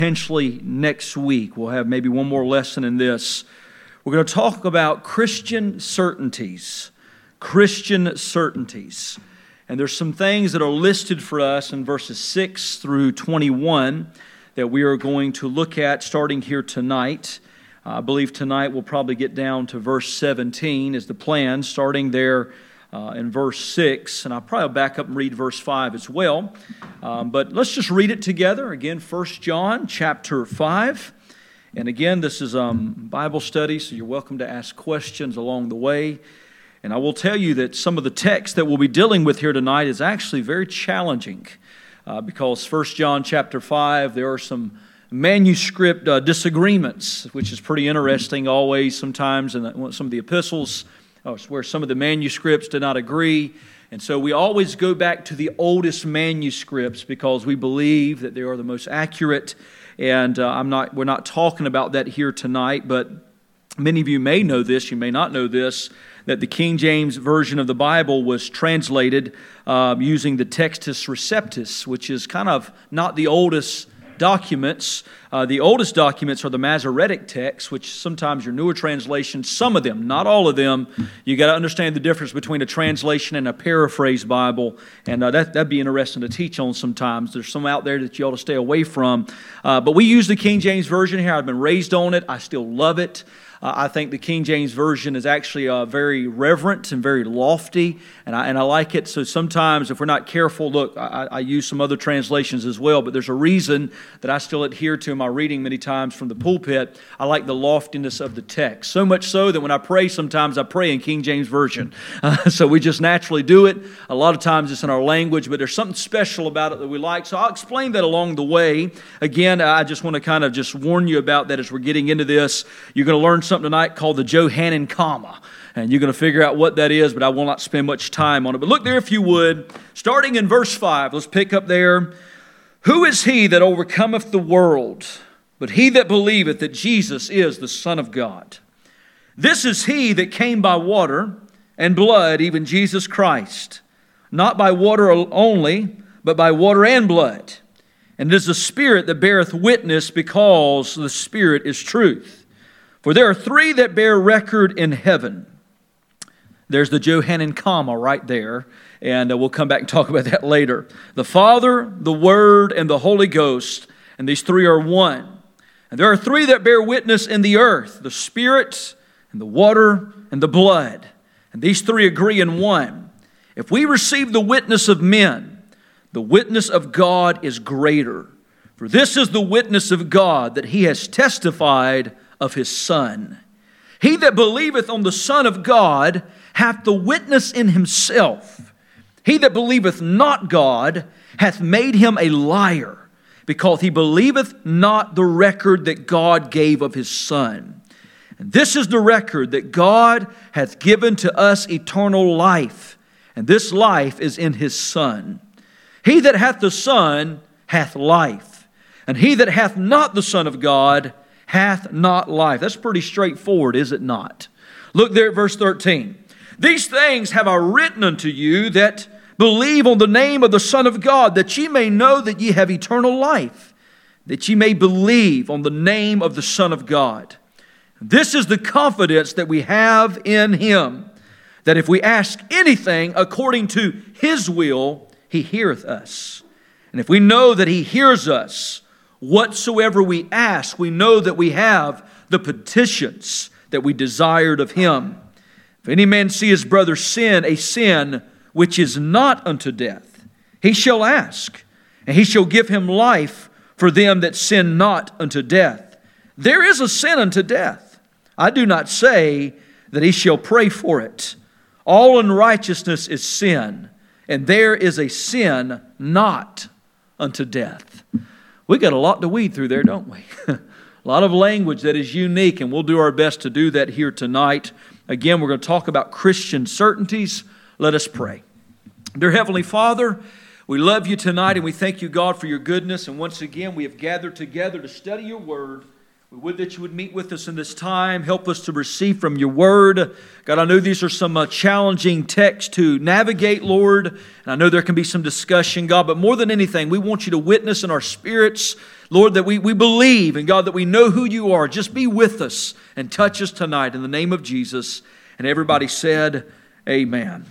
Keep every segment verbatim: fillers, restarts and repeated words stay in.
potentially next week. We'll have maybe one more lesson in this. We're going to talk about Christian certainties. Christian certainties. And there's some things that are listed for us in verses six through twenty-one that we are going to look at starting here tonight. Uh, I believe tonight we'll probably get down to verse seventeen is the plan, starting there uh, in verse six. And I'll probably back up and read verse five as well. Um, but let's just read it together. Again, First John chapter five. And again, this is um, Bible study, so you're welcome to ask questions along the way. And I will tell you that some of the text that we'll be dealing with here tonight is actually very challenging uh, because First John chapter five, there are some manuscript uh, disagreements, which is pretty interesting always sometimes in some of the epistles uh, where some of the manuscripts did not agree. And so we always go back to the oldest manuscripts because we believe that they are the most accurate. And uh, I'm not. We're not talking about that here tonight, but many of you may know this, you may not know this, that the King James Version of the Bible was translated uh, using the Textus Receptus, which is kind of not the oldest documents. Uh, the oldest documents are the Masoretic texts, which sometimes your newer translations, some of them, not all of them. You got to understand the difference between a translation and a paraphrase Bible, and uh, that, that'd be interesting to teach on sometimes. There's some out there that you ought to stay away from. Uh, but we use the King James Version here. I've been raised on it. I still love it. Uh, I think the King James Version is actually uh, very reverent and very lofty, and I, and I like it. So sometimes if we're not careful, look, I, I use some other translations as well, but there's a reason that I still adhere to in my reading many times from the pulpit. I like the loftiness of the text, so much so that when I pray, sometimes I pray in King James Version. Uh, so we just naturally do it. A lot of times it's in our language, but there's something special about it that we like. So I'll explain that along the way. Again, I just want to kind of just warn you about that as we're getting into this. You're going to learn something tonight called the Johannine comma, and you're going to figure out what that is, but I will not spend much time on it. But look there if you would, starting in verse five, let's pick up there. Who is he that overcometh the world, but he that believeth that Jesus is the Son of God? This is he that came by water and blood, even Jesus Christ, not by water only, but by water and blood. And it is the Spirit that beareth witness, because the Spirit is truth. For there are three that bear record in heaven. There's the Johannine comma right there, and uh, we'll come back and talk about that later. The Father, the Word, and the Holy Ghost, and these three are one. And there are three that bear witness in the earth, the Spirit, and the water, and the blood. And these three agree in one. If we receive the witness of men, the witness of God is greater. For this is the witness of God, that He has testified of His Son. He that believeth on the Son of God hath the witness in himself. He that believeth not God hath made him a liar, because he believeth not the record that God gave of His Son. And this is the record, that God hath given to us eternal life, and this life is in His Son. He that hath the Son hath life, and he that hath not the Son of God hath not life. That's pretty straightforward, is it not? Look there at verse thirteen. These things have I written unto you that believe on the name of the Son of God, that ye may know that ye have eternal life, that ye may believe on the name of the Son of God. This is the confidence that we have in Him, that if we ask anything according to His will, He heareth us. And if we know that He hears us, whatsoever we ask, we know that we have the petitions that we desired of Him. If any man see his brother sin, a sin which is not unto death, he shall ask, and He shall give him life for them that sin not unto death. There is a sin unto death. I do not say that he shall pray for it. All unrighteousness is sin, and there is a sin not unto death. We got a lot to weed through there, don't we? A lot of language that is unique, and we'll do our best to do that here tonight. Again, we're going to talk about Christian certainties. Let us pray. Dear Heavenly Father, we love You tonight, and we thank You, God, for Your goodness. And once again, we have gathered together to study Your Word. We would that you would meet with us in this time. Help us to receive from your word. God, I know these are some uh, challenging texts to navigate, Lord. And I know there can be some discussion, God. But more than anything, we want you to witness in our spirits, Lord, that we, we believe. And God, that we know who you are. Just be with us and touch us tonight in the name of Jesus. And everybody said, amen.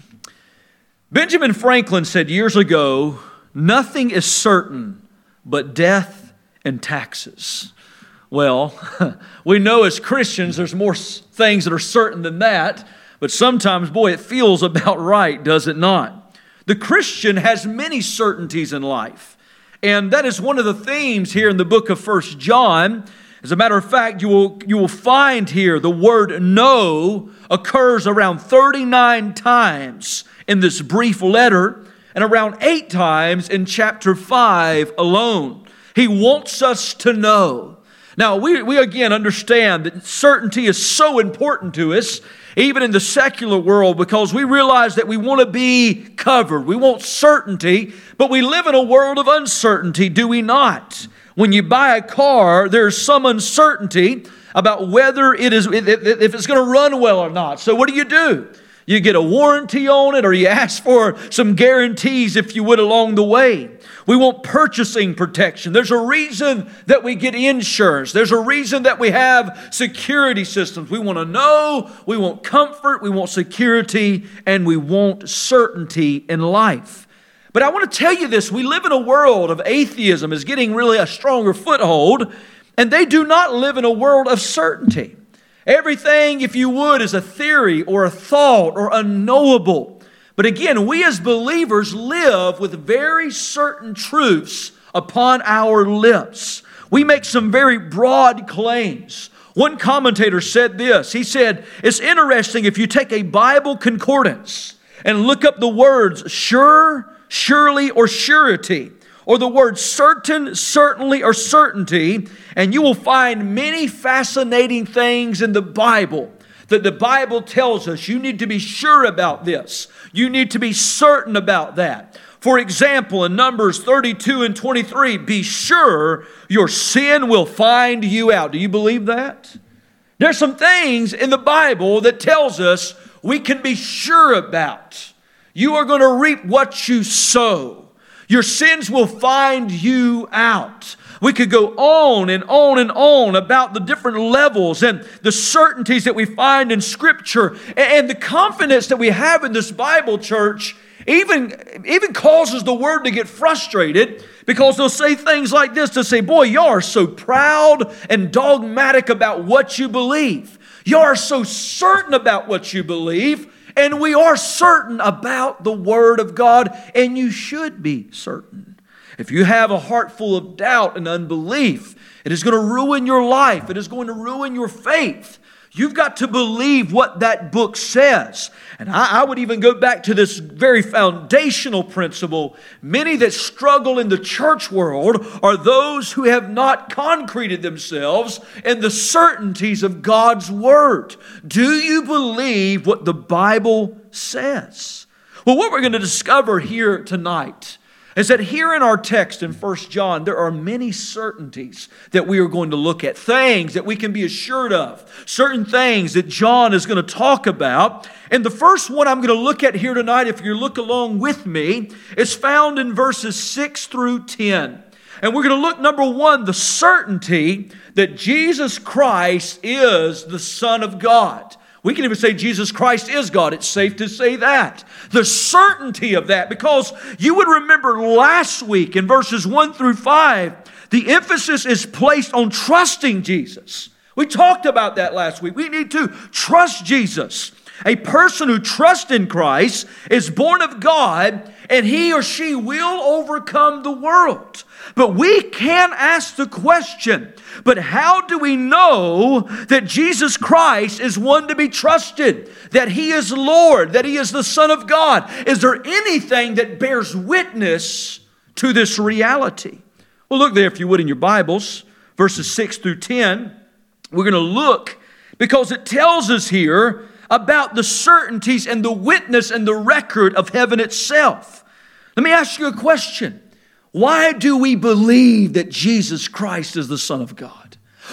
Benjamin Franklin said years ago, nothing is certain but death and taxes. Well, we know as Christians there's more things that are certain than that, but sometimes, boy, it feels about right, does it not? The Christian has many certainties in life, and that is one of the themes here in the book of First John. As a matter of fact, you will, you will find here the word know occurs around thirty-nine times in this brief letter, and around eight times in chapter five alone. He wants us to know. Now, we, we again understand that certainty is so important to us, even in the secular world, because we realize that we want to be covered. We want certainty, but we live in a world of uncertainty, do we not? When you buy a car, there's some uncertainty about whether it is, if it's going to run well or not. So what do you do? You get a warranty on it, or you ask for some guarantees, if you would, along the way. We want purchasing protection. There's a reason that we get insurance. There's a reason that we have security systems. We want to know, we want comfort, we want security, and we want certainty in life. But I want to tell you this, we live in a world of atheism is getting really a stronger foothold, and they do not live in a world of certainty. Everything, if you would, is a theory or a thought or unknowable. But again, we as believers live with very certain truths upon our lips. We make some very broad claims. One commentator said this. He said, it's interesting if you take a Bible concordance and look up the words sure, surely, or surety, or the words certain, certainly, or certainty, and you will find many fascinating things in the Bible that the Bible tells us you need to be sure about this. You need to be certain about that. For example, in Numbers thirty-two and twenty-three, be sure your sin will find you out. Do you believe that? There's some things in the Bible that tells us we can be sure about. You are going to reap what you sow. Your sins will find you out. We could go on and on and on about the different levels and the certainties that we find in Scripture. And the confidence that we have in this Bible, church, even, even causes the Word to get frustrated, because they'll say things like this. They'll say, boy, you are so proud and dogmatic about what you believe. You are so certain about what you believe. And we are certain about the Word of God, and you should be certain. If you have a heart full of doubt and unbelief, it is going to ruin your life. It is going to ruin your faith. You've got to believe what that book says. And I, I would even go back to this very foundational principle. Many that struggle in the church world are those who have not concreted themselves in the certainties of God's Word. Do you believe what the Bible says? Well, what we're going to discover here tonight is that here in our text in First John, there are many certainties that we are going to look at. Things that we can be assured of. Certain things that John is going to talk about. And the first one I'm going to look at here tonight, if you look along with me, is found in verses six through ten. And we're going to look, number one, the certainty that Jesus Christ is the Son of God. We can even say Jesus Christ is God. It's safe to say that. The certainty of that, because you would remember last week in verses one through five, the emphasis is placed on trusting Jesus. We talked about that last week. We need to trust Jesus. A person who trusts in Christ is born of God, and he or she will overcome the world. But we can ask the question, but how do we know that Jesus Christ is one to be trusted? That He is Lord, that He is the Son of God? Is there anything that bears witness to this reality? Well, look there, if you would, in your Bibles, verses six through ten. We're going to look, because it tells us here about the certainties and the witness and the record of heaven itself. Let me ask you a question. Why do we believe that Jesus Christ is the Son of God?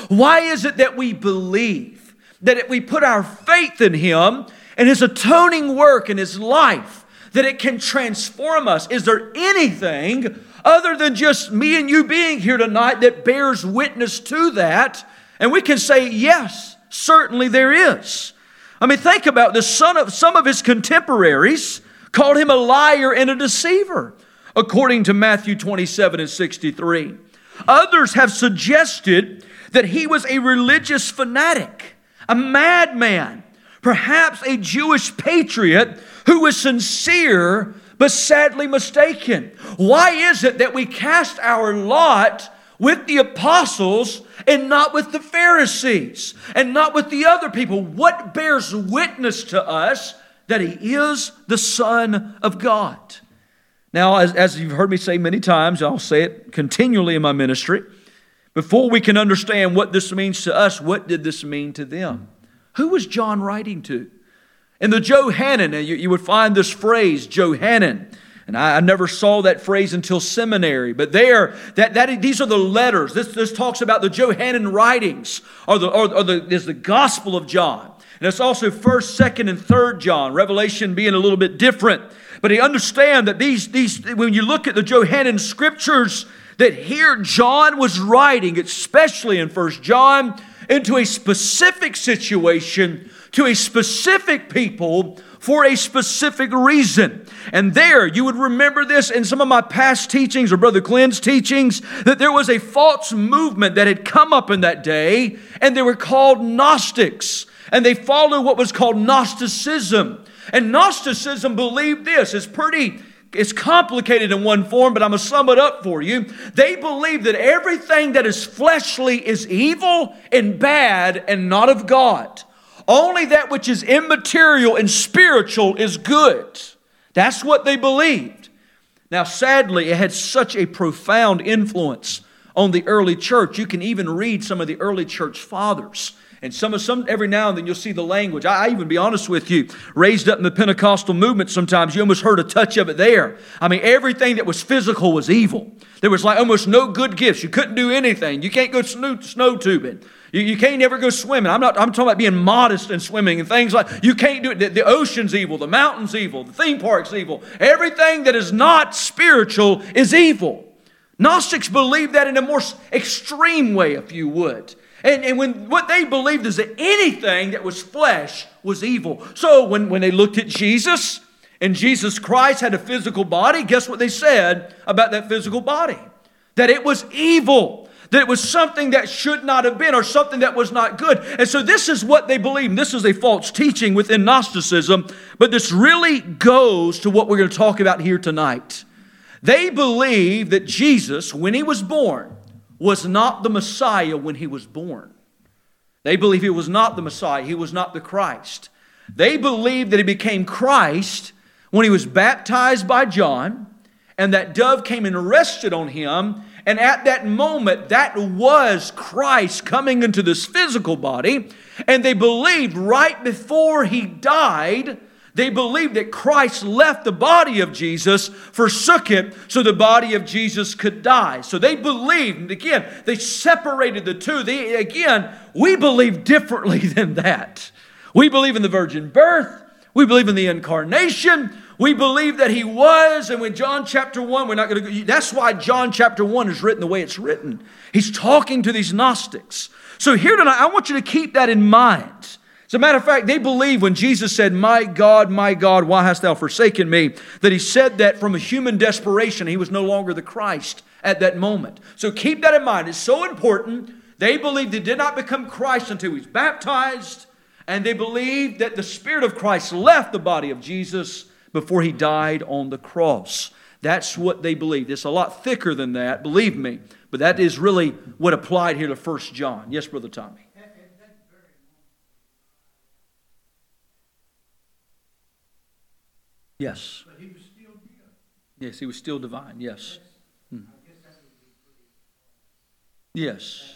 Why is it that we believe, that if we put our faith in Him and His atoning work in His life, that it can transform us? Is there anything other than just me and you being here tonight that bears witness to that? And we can say, yes, certainly there is. I mean, think about this. Son of, some of His contemporaries called Him a liar and a deceiver, according to Matthew twenty-seven and sixty-three. Others have suggested that He was a religious fanatic, a madman, perhaps a Jewish patriot who was sincere but sadly mistaken. Why is it that we cast our lot with the apostles and not with the Pharisees and not with the other people? What bears witness to us that He is the Son of God? Now, as, as you've heard me say many times, I'll say it continually in my ministry, before we can understand what this means to us, what did this mean to them? Who was John writing to? In the Johannine, you, you would find this phrase, Johannine. And I, I never saw that phrase until seminary. But there, that, that these are the letters. This, this talks about the Johannine writings, or the, or, or the, is the Gospel of John. And it's also first, second, and third John. Revelation being a little bit different. But you understand that these, these, when you look at the Johannine scriptures, that here John was writing, especially in First John, into a specific situation, to a specific people, for a specific reason. And there, you would remember this in some of my past teachings, or Brother Glenn's teachings, that there was a false movement that had come up in that day, and they were called Gnostics. And they followed what was called Gnosticism. And Gnosticism believed this. It's pretty, it's complicated in one form, but I'm going to sum it up for you. They believe that everything that is fleshly is evil and bad and not of God. Only that which is immaterial and spiritual is good. That's what they believed. Now, sadly, it had such a profound influence on the early church. You can even read some of the early church fathers. And some of some every now and then you'll see the language. I, I even be honest with you, raised up in the Pentecostal movement sometimes, you almost heard a touch of it there. I mean, everything that was physical was evil. There was like almost no good gifts. You couldn't do anything. You can't go snow, snow tubing. You, you can't ever go swimming. I'm not. I'm talking about being modest in swimming and things like you can't do it. The, the ocean's evil. The mountain's evil. The theme park's evil. Everything that is not spiritual is evil. Gnostics believe that in a more extreme way, if you would. And, and when what they believed is that anything that was flesh was evil. So when, when they looked at Jesus, and Jesus Christ had a physical body, guess what they said about that physical body? That it was evil. That it was something that should not have been, or something that was not good. And so this is what they believe. And this is a false teaching within Gnosticism. But this really goes to what we're going to talk about here tonight. They believe that Jesus, when He was born, was not the Messiah when He was born. They believe He was not the Messiah. He was not the Christ. They believe that He became Christ when He was baptized by John, and that dove came and rested on Him. And at that moment, that was Christ coming into this physical body. And they believed right before He died, they believed that Christ left the body of Jesus, forsook it, so the body of Jesus could die. So they believed, and again, they separated the two. They, again, we believe differently than that. We believe in the virgin birth. We believe in the incarnation. We believe that He was, and when John chapter one, we're not going to go, that's why John chapter one is written the way it's written. He's talking to these Gnostics. So here tonight, I want you to keep that in mind. As a matter of fact, they believe when Jesus said, "My God, my God, why hast thou forsaken me?" that He said that from a human desperation. He was no longer the Christ at that moment. So keep that in mind. It's so important. They believed He did not become Christ until He was baptized. And they believed that the Spirit of Christ left the body of Jesus before He died on the cross. That's what they believed. It's a lot thicker than that, believe me. But that is really what applied here to First John. Yes, Brother Tommy. Yes. But He was still divine. Yes, He was still divine. Yes. Hmm. Yes.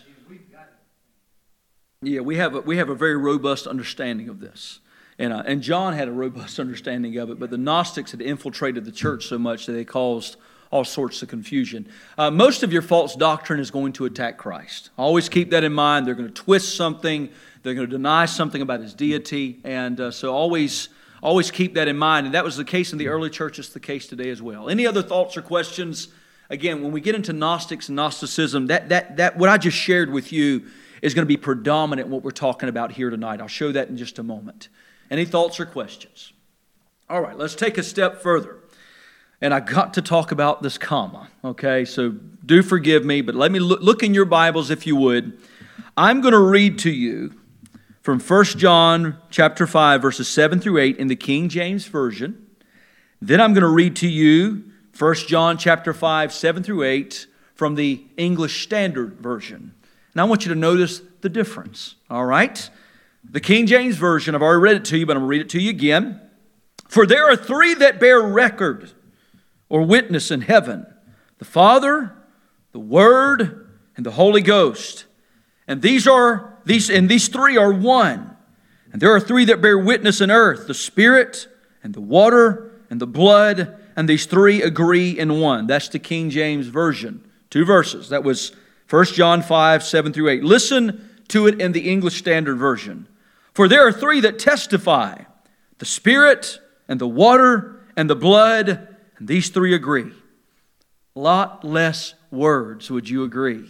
Yeah, we have a, we have a very robust understanding of this. And, uh, and John had a robust understanding of it, but the Gnostics had infiltrated the church so much that they caused all sorts of confusion. Uh, most of your false doctrine is going to attack Christ. Always keep that in mind. They're going to twist something. They're going to deny something about His deity. And uh, so always, always keep that in mind. And that was the case in the early church. It's the case today as well. Any other thoughts or questions? Again, when we get into Gnostics and Gnosticism, that, that, that what I just shared with you is going to be predominant in what we're talking about here tonight. I'll show that in just a moment. Any thoughts or questions? All right, let's take a step further. And I got to talk about this comma, okay? So do forgive me, but let me look, look in your Bibles if you would. I'm going to read to you from First John chapter five, verses seven through eight in the King James Version. Then I'm going to read to you First John chapter five, seven through eight from the English Standard Version. And I want you to notice the difference, all right? The King James Version, I've already read it to you, but I'm going to read it to you again. For there are three that bear record or witness in heaven, the Father, the Word, and the Holy Ghost. And these are these and these three are one. And there are three that bear witness in earth, the Spirit and the water and the blood, and these three agree in one. That's the King James Version. Two verses. That was First John five, seven through eight. Listen to it in the English Standard Version. For there are three that testify, the Spirit and the water and the blood, and these three agree. A lot less words, would you agree?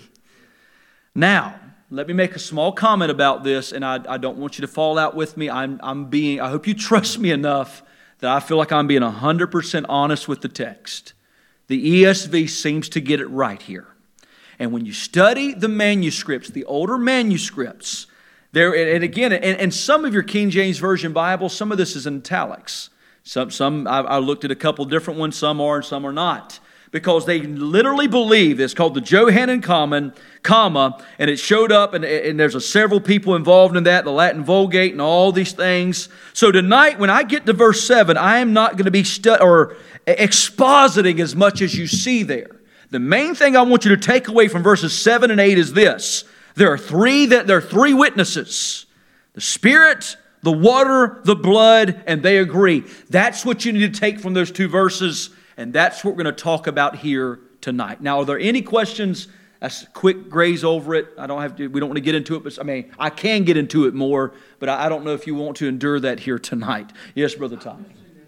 Now, let me make a small comment about this, and I, I don't want you to fall out with me. I'm, I'm being, I hope you trust me enough that I feel like I'm being one hundred percent honest with the text. The E S V seems to get it right here. And when you study the manuscripts, the older manuscripts, there, and again, and, and some of your King James Version Bibles, some of this is in italics. Some, some I, I looked at a couple different ones. Some are and some are not, because they literally believe it's called the Johannine Common, comma, and it showed up, and, and there's a several people involved in that, the Latin Vulgate, and all these things. So tonight, when I get to verse seven, I am not going to be stu- or expositing as much as you see there. The main thing I want you to take away from verses seven and eight is this. There are three that there are three witnesses. The Spirit, the water, the blood, and they agree. That's what you need to take from those two verses, and that's what we're going to talk about here tonight. Now, are there any questions? That's a quick graze over it. I don't have to, we don't want to get into it, but I mean, I can get into it more, but I, I don't know if you want to endure that here tonight. Yes, Brother Tom.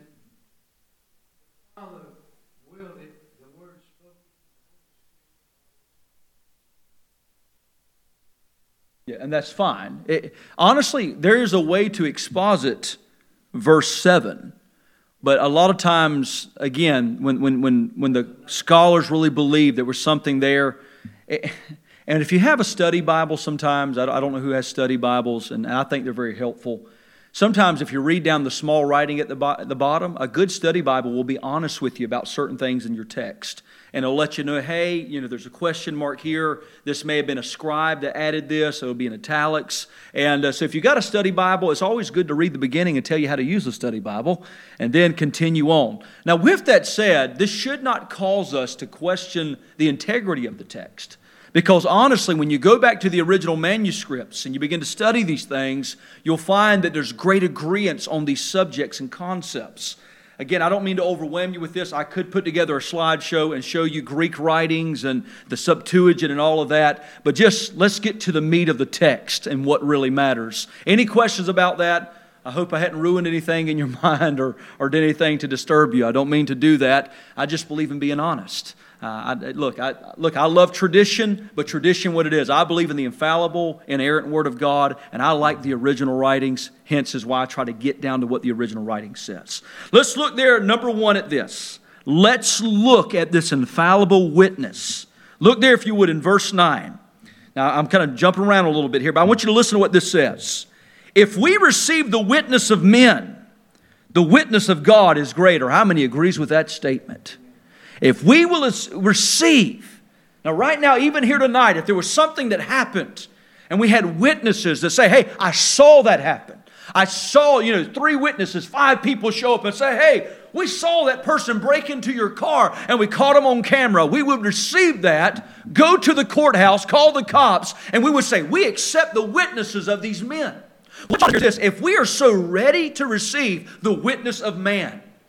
Yeah, and that's fine. It, honestly, there is a way to exposit verse seven. But a lot of times, again, when when when, when the scholars really believe there was something there, it, and if you have a study Bible sometimes, I don't know who has study Bibles, and I think they're very helpful. Sometimes if you read down the small writing at the, bo- at the bottom, a good study Bible will be honest with you about certain things in your text. And it'll let you know, hey, you know, there's a question mark here. This may have been a scribe that added this. It'll be in italics. And uh, so if you got a study Bible, it's always good to read the beginning and tell you how to use the study Bible and then continue on. Now, with that said, this should not cause us to question the integrity of the text. Because honestly, when you go back to the original manuscripts and you begin to study these things, you'll find that there's great agreement on these subjects and concepts. Again, I don't mean to overwhelm you with this. I could put together a slideshow and show you Greek writings and the Septuagint and all of that. But just let's get to the meat of the text and what really matters. Any questions about that? I hope I hadn't ruined anything in your mind or, or did anything to disturb you. I don't mean to do that. I just believe in being honest. Uh, I, look, I, look, I love tradition, but tradition what it is. I believe in the infallible, inerrant Word of God, and I like the original writings. Hence is why I try to get down to what the original writing says. Let's look there, number one, at this. Let's look at this infallible witness. Look there, if you would, in verse nine. Now, I'm kind of jumping around a little bit here, but I want you to listen to what this says. If we receive the witness of men, the witness of God is greater. How many agrees with that statement? If we will receive, now right now, even here tonight, if there was something that happened and we had witnesses that say, hey, I saw that happen. I saw, you know, three witnesses, five people show up and say, hey, we saw that person break into your car and we caught them on camera. We would receive that, go to the courthouse, call the cops, and we would say, we accept the witnesses of these men. Watch this. If we are so ready to receive the witness of man,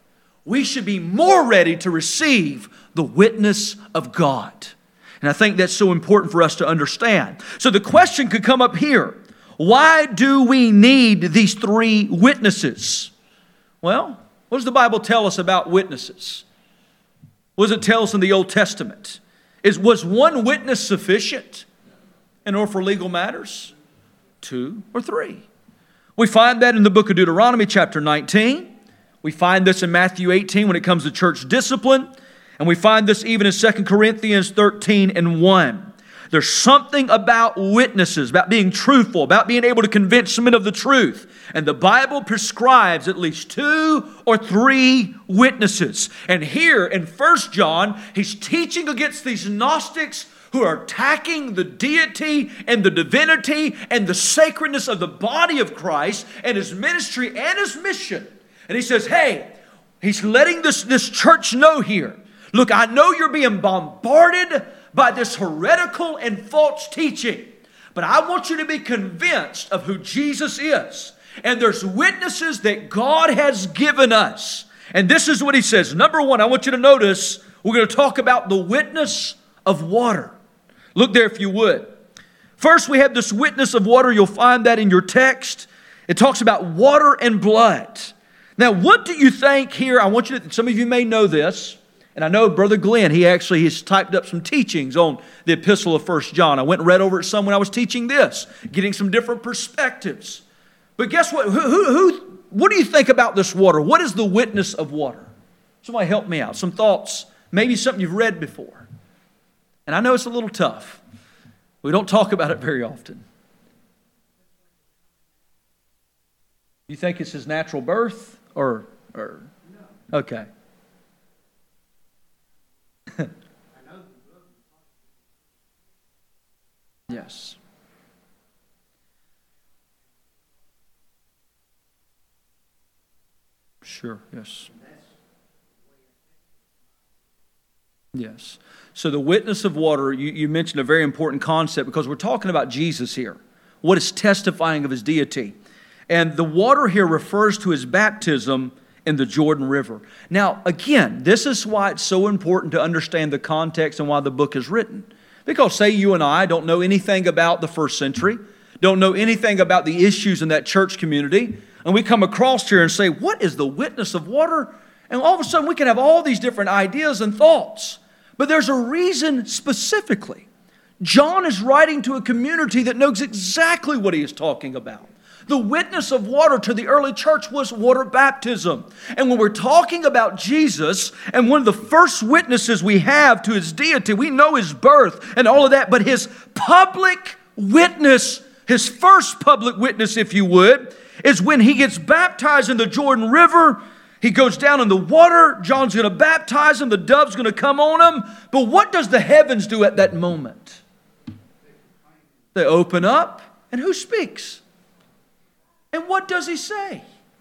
we should be more ready to receive the witness of God. And I think that's so important for us to understand. So the question could come up here. Why do we need these three witnesses? Well, what does the Bible tell us about witnesses? What does it tell us in the Old Testament? Is, was one witness sufficient in order for legal matters? Two or three. We find that in the book of Deuteronomy chapter nineteen. We find this in Matthew eighteen when it comes to church discipline. And we find this even in Second Corinthians thirteen and one. There's something about witnesses, about being truthful, about being able to convince men of the truth. And the Bible prescribes at least two or three witnesses. And here in First John, he's teaching against these Gnostics who are attacking the deity and the divinity and the sacredness of the body of Christ and His ministry and His mission. And he says, hey, he's letting this, this church know here, look, I know you're being bombarded by this heretical and false teaching, but I want you to be convinced of who Jesus is. And there's witnesses that God has given us. And this is what he says. Number one, I want you to notice, we're going to talk about the witness of water. Look there if you would. First, we have this witness of water. You'll find that in your text. It talks about water and blood. Now, what do you think here? I want you to, some of you may know this. And I know Brother Glenn, he actually has typed up some teachings on the epistle of First John. I went and read over it some when I was teaching this, getting some different perspectives. But guess what? Who, who, who, what do you think about this water? What is the witness of water? Somebody help me out. Some thoughts, maybe something you've read before. And I know it's a little tough. We don't talk about it very often. You think it's his natural birth? Or, or okay. Yes. Sure, yes. Yes. So the witness of water, you, you mentioned a very important concept because we're talking about Jesus here. What is testifying of His deity? And the water here refers to His baptism in the Jordan River. Now, again, this is why it's so important to understand the context and why the book is written. Because say you and I don't know anything about the first century, don't know anything about the issues in that church community, and we come across here and say, what is the witness of water? And all of a sudden we can have all these different ideas and thoughts. But there's a reason specifically. John is writing to a community that knows exactly what he is talking about. The witness of water to the early church was water baptism. And when we're talking about Jesus, and one of the first witnesses we have to His deity, we know His birth and all of that, but His public witness, His first public witness, if you would, is when He gets baptized in the Jordan River. He goes down in the water. John's going to baptize him. The dove's going to come on him. But what does the heavens do at that moment? They open up, and who speaks? And what does He say?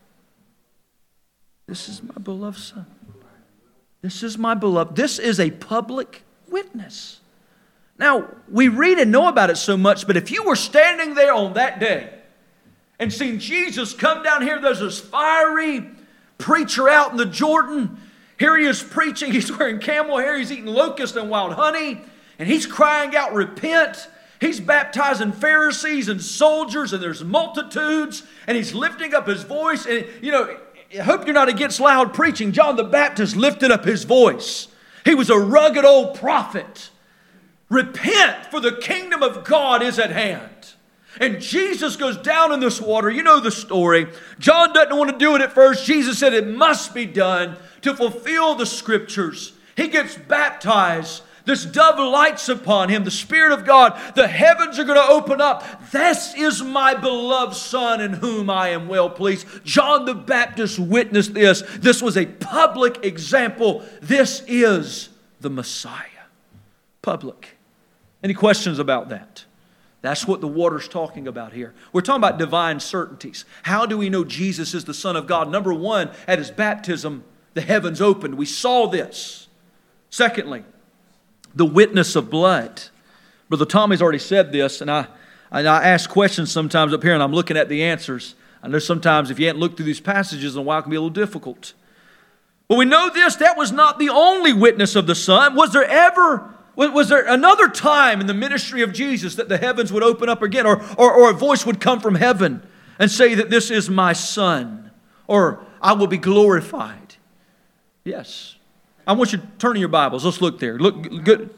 This is my beloved Son. This is my beloved. This is a public witness. Now, we read and know about it so much, but if you were standing there on that day and seen Jesus come down here, there's this fiery preacher out in the Jordan. Here he is preaching. He's wearing camel hair. He's eating locust and wild honey. And he's crying out, repent. He's baptizing Pharisees and soldiers, and there's multitudes, and he's lifting up his voice. And, you know, I hope you're not against loud preaching. John the Baptist lifted up his voice. He was a rugged old prophet. Repent, for the kingdom of God is at hand. And Jesus goes down in this water. You know the story. John doesn't want to do it at first. Jesus said it must be done to fulfill the Scriptures. He gets baptized. This dove lights upon him, the Spirit of God. The heavens are going to open up. This is my beloved Son in whom I am well pleased. John the Baptist witnessed this. This was a public example. This is the Messiah. Public. Any questions about that? That's what the water's talking about here. We're talking about divine certainties. How do we know Jesus is the Son of God? Number one, at His baptism, the heavens opened. We saw this. Secondly, the witness of blood. Brother Tommy's already said this, and I, and I ask questions sometimes up here, and I'm looking at the answers. I know sometimes if you haven't looked through these passages in a while, it can be a little difficult. Well, we know this, that was not the only witness of the Son. Was there ever, was there another time in the ministry of Jesus that the heavens would open up again, or, or, or a voice would come from heaven and say that this is my Son, or I will be glorified? Yes. I want you to turn in your Bibles. Let's look there. Look good.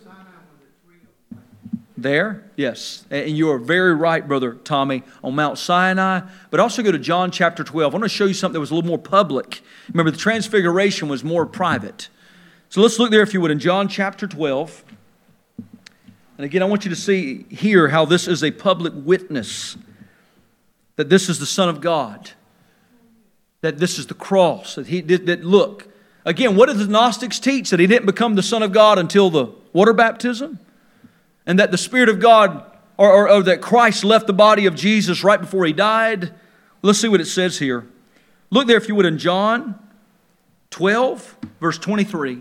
There? Yes. And you are very right, Brother Tommy, on Mount Sinai. But also go to John chapter twelve. I want to show you something that was a little more public. Remember, the transfiguration was more private. So let's look there, if you would, in John chapter twelve. And again, I want you to see here how this is a public witness, that this is the Son of God, that this is the cross, that He did, that look. Again, what did the Gnostics teach? That He didn't become the Son of God until the water baptism? And that the Spirit of God, or, or, or that Christ left the body of Jesus right before He died? Let's see what it says here. Look there, if you would, in John twelve, verse twenty-three.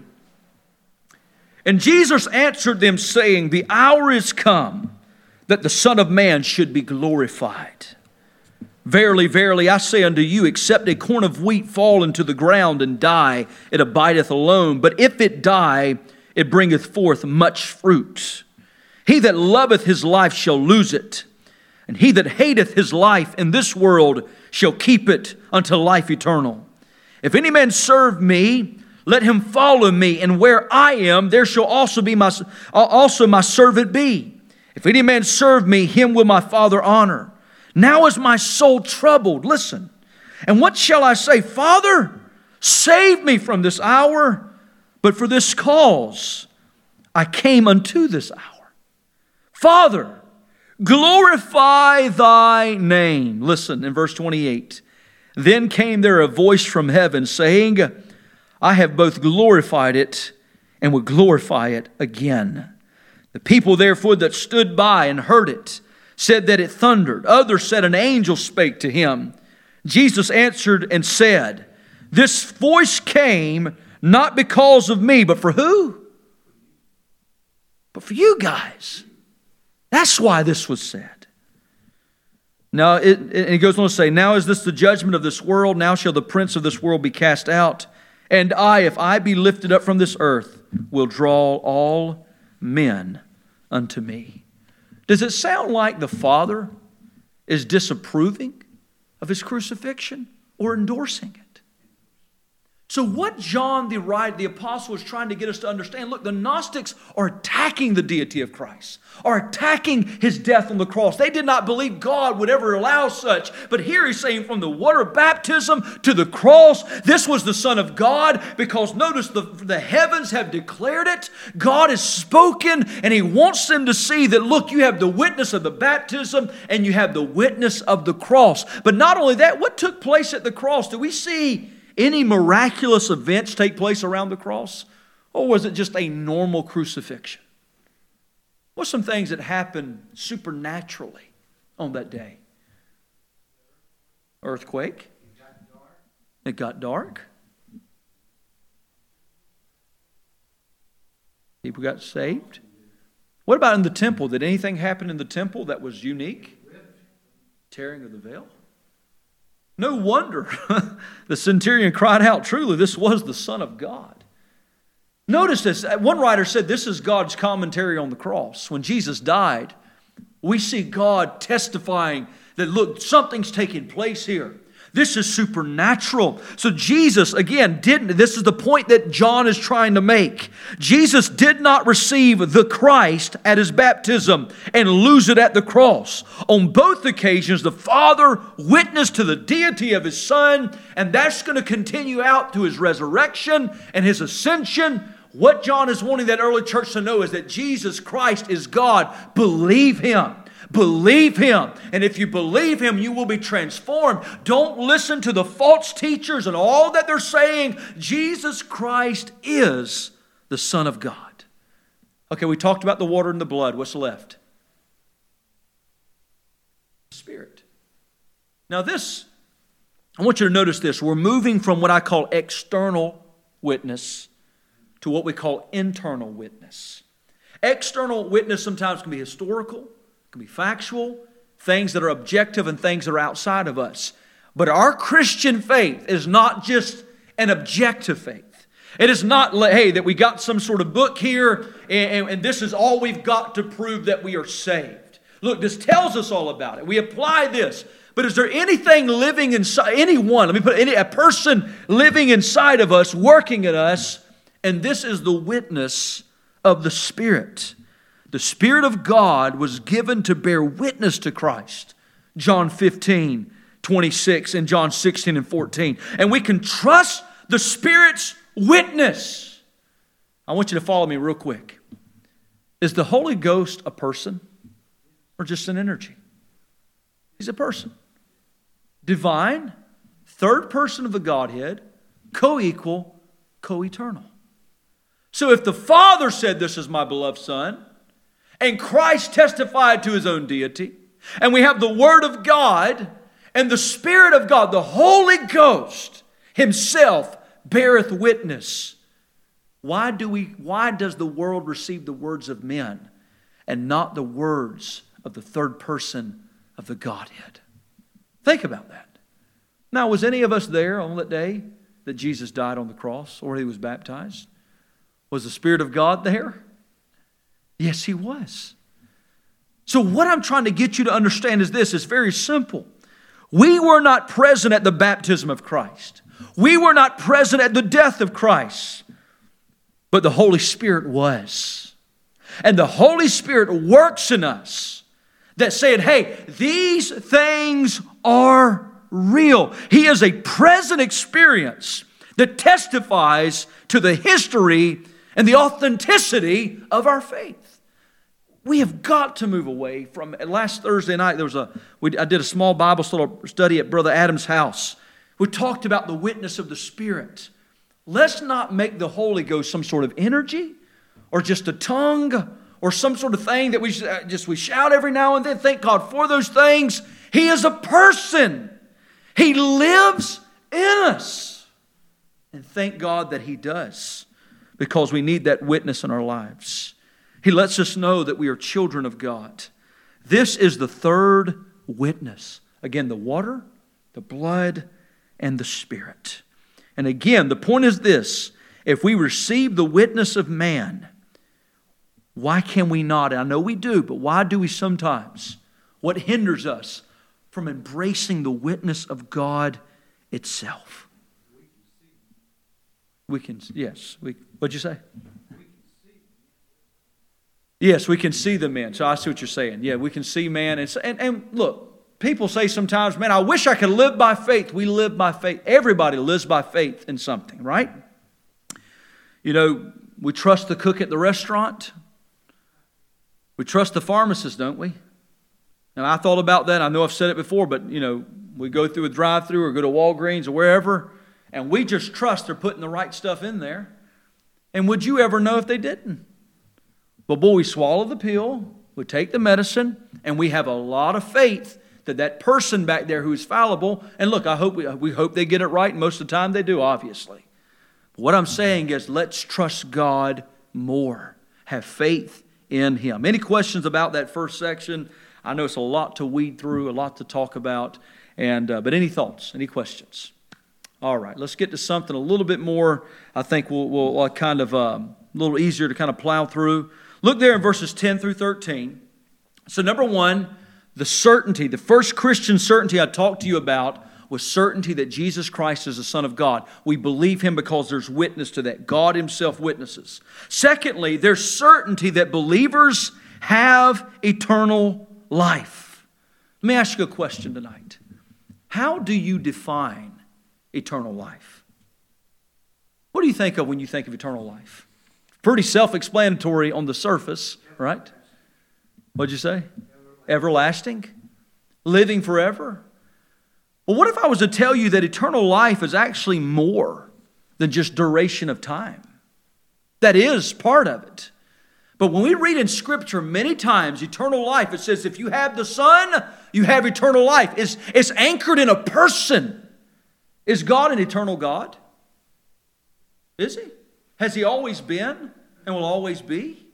And Jesus answered them, saying, the hour is come that the Son of Man should be glorified. Verily, verily, I say unto you, except a corn of wheat fall into the ground and die, it abideth alone. But if it die, it bringeth forth much fruit. He that loveth his life shall lose it, and he that hateth his life in this world shall keep it unto life eternal. If any man serve me, let him follow me, and where I am, there shall also be my also my servant be. If any man serve me, him will my Father honor. Now is my soul troubled. Listen. And what shall I say? Father, save me from this hour. But for this cause I came unto this hour. Father, glorify thy name. Listen, in verse twenty-eight. Then came there a voice from heaven saying, I have both glorified it and will glorify it again. The people therefore that stood by and heard it said that it thundered. Others said an angel spake to him. Jesus answered and said, this voice came not because of me, but for who? But for you guys. That's why this was said. Now, it, it goes on to say, now is this the judgment of this world? Now shall the prince of this world be cast out. And I, if I be lifted up from this earth, will draw all men unto me. Does it sound like the Father is disapproving of His crucifixion or endorsing it? So what John the writer, the apostle, is trying to get us to understand, look, the Gnostics are attacking the deity of Christ, are attacking His death on the cross. They did not believe God would ever allow such. But here he's saying from the water baptism to the cross, this was the Son of God, because notice the, the heavens have declared it. God has spoken, and He wants them to see that, look, you have the witness of the baptism and you have the witness of the cross. But not only that, what took place at the cross? Do we see any miraculous events take place around the cross? Or was it just a normal crucifixion? What's some things that happened supernaturally on that day? Earthquake. It got dark. People got saved. What about in the temple? Did anything happen in the temple that was unique? Tearing of the veil. No wonder the centurion cried out, truly, this was the Son of God. Notice this. One writer said this is God's commentary on the cross. When Jesus died, we see God testifying that, look, something's taking place here. This is supernatural. So Jesus, again, didn't, this is the point that John is trying to make. Jesus did not receive the Christ at His baptism and lose it at the cross. On both occasions, the Father witnessed to the deity of His Son, and that's going to continue out to His resurrection and His ascension. What John is wanting that early church to know is that Jesus Christ is God. Believe Him. Believe Him. And if you believe Him, you will be transformed. Don't listen to the false teachers and all that they're saying. Jesus Christ is the Son of God. Okay, we talked about the water and the blood. What's left? The Spirit. Now this, I want you to notice this. We're moving from what I call external witness to what we call internal witness. External witness sometimes can be historical, can be factual, things that are objective and things that are outside of us. But our Christian faith is not just an objective faith. It is not, hey, that we got some sort of book here and, and this is all we've got to prove that we are saved. Look, this tells us all about it. We apply this. But is there anything living inside, anyone, let me put it, any, a person living inside of us, working at us, and this is the witness of the Spirit. The Spirit of God was given to bear witness to Christ. John fifteen, twenty-six and John sixteen and fourteen. And we can trust the Spirit's witness. I want you to follow me real quick. Is the Holy Ghost a person or just an energy? He's a person. Divine, third person of the Godhead, co-equal, co-eternal. So if the Father said, "This is my beloved Son," and Christ testified to His own deity, and we have the Word of God and the Spirit of God, the Holy Ghost Himself beareth witness, why do we? Why does the world receive the words of men and not the words of the third person of the Godhead? Think about that. Now, was any of us there on that day that Jesus died on the cross or He was baptized? Was the Spirit of God there? Yes, He was. So what I'm trying to get you to understand is this. It's very simple. We were not present at the baptism of Christ. We were not present at the death of Christ. But the Holy Spirit was. And the Holy Spirit works in us that said, hey, these things are real. He is a present experience that testifies to the history and the authenticity of our faith. We have got to move away from, last Thursday night, there was a, we, I did a small Bible study at Brother Adam's house. We talked about the witness of the Spirit. Let's not make the Holy Ghost some sort of energy or just a tongue or some sort of thing that we just we shout every now and then. Thank God for those things. He is a person. He lives in us. And thank God that He does, because we need that witness in our lives. He lets us know that we are children of God. This is the third witness. Again, the water, the blood, and the Spirit. And again, the point is this. If we receive the witness of man, why can we not? And I know we do, but why do we sometimes? What hinders us from embracing the witness of God itself? We can, yes. We, what'd you say? Yes, we can see the men. So I see what you're saying. Yeah, we can see man. And, and, and look, people say sometimes, man, I wish I could live by faith. We live by faith. Everybody lives by faith in something, right? You know, we trust the cook at the restaurant. We trust the pharmacist, don't we? Now, I thought about that. I know I've said it before, but, you know, we go through a drive-thru or go to Walgreens or wherever, and we just trust they're putting the right stuff in there. And would you ever know if they didn't? But boy, we swallow the pill, we take the medicine, and we have a lot of faith that that person back there who is fallible, and look, I hope we, we hope they get it right, and most of the time they do, obviously. But what I'm saying is, let's trust God more. Have faith in Him. Any questions about that first section? I know it's a lot to weed through, a lot to talk about, and uh, but any thoughts, any questions? All right, let's get to something a little bit more, I think we'll, we'll uh, kind of, um, a little easier to kind of plow through. Look there in verses ten through thirteen. So number one, the certainty, the first Christian certainty I talked to you about was certainty that Jesus Christ is the Son of God. We believe Him because there's witness to that. God Himself witnesses. Secondly, there's certainty that believers have eternal life. Let me ask you a question tonight. How do you define eternal life? What do you think of when you think of eternal life? Pretty self-explanatory on the surface, right? What'd you say? Everlasting? Living forever? Well, what if I was to tell you that eternal life is actually more than just duration of time? That is part of it. But when we read in Scripture many times, eternal life, it says if you have the Son, you have eternal life. It's, it's anchored in a person. Is God an eternal God? Is He? Has He always been and will always be?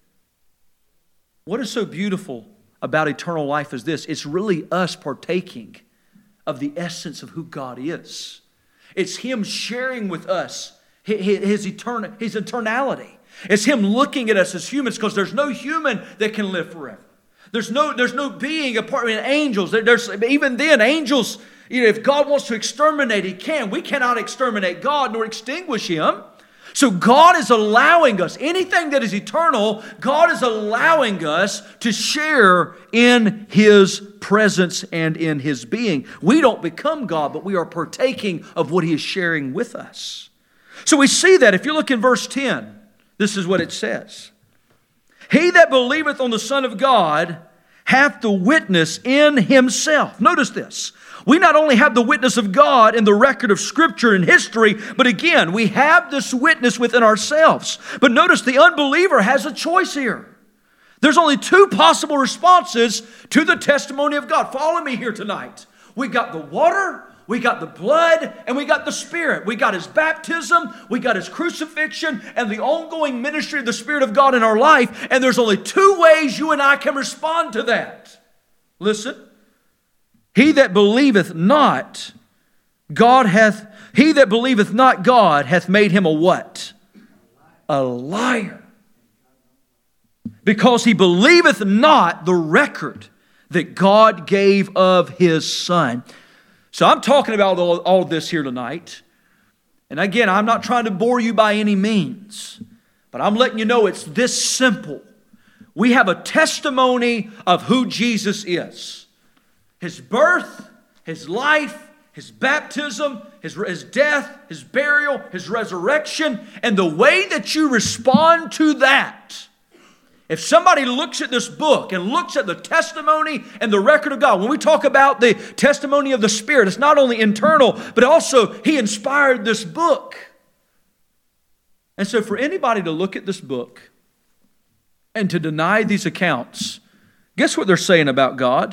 What is so beautiful about eternal life is this. It's really us partaking of the essence of who God is. It's Him sharing with us his, etern- his eternality. It's Him looking at us as humans, because there's no human that can live forever. There's no, there's no being apart from angels. There, there's, even then, angels, you know, if God wants to exterminate, He can. We cannot exterminate God nor extinguish Him. So God is allowing us, anything that is eternal, God is allowing us to share in His presence and in His being. We don't become God, but we are partaking of what He is sharing with us. So we see that if you look in verse ten, this is what it says. He that believeth on the Son of God hath the witness in himself. Notice this. We not only have the witness of God in the record of Scripture and history, but again, we have this witness within ourselves. But notice the unbeliever has a choice here. There's only two possible responses to the testimony of God. Follow me here tonight. We got the water, we got the blood, and we got the Spirit. We got His baptism, we got His crucifixion, and the ongoing ministry of the Spirit of God in our life. And there's only two ways you and I can respond to that. Listen. He that believeth not God hath, he that believeth not God hath made him a what? A liar. Because he believeth not the record that God gave of His Son. So I'm talking about all, all this here tonight. And again, I'm not trying to bore you by any means. But I'm letting you know it's this simple. We have a testimony of who Jesus is. His birth, His life, His baptism, His, His death, His burial, His resurrection, and the way that you respond to that. If somebody looks at this book and looks at the testimony and the record of God, when we talk about the testimony of the Spirit, it's not only internal, but also He inspired this book. And so for anybody to look at this book and to deny these accounts, guess what they're saying about God?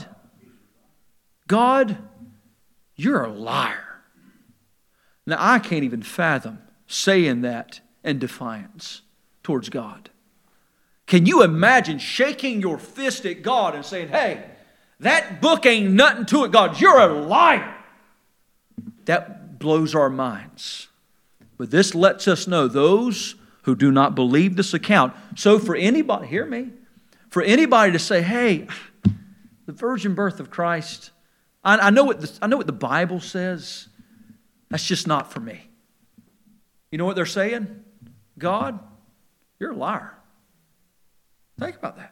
God, you're a liar. Now, I can't even fathom saying that in defiance towards God. Can you imagine shaking your fist at God and saying, hey, that book ain't nothing to it, God. You're a liar. That blows our minds. But this lets us know those who do not believe this account. So for anybody, hear me, for anybody to say, hey, the virgin birth of Christ, I, I know what the, I know what the Bible says. That's just not for me. You know what they're saying? God, you're a liar. Think about that.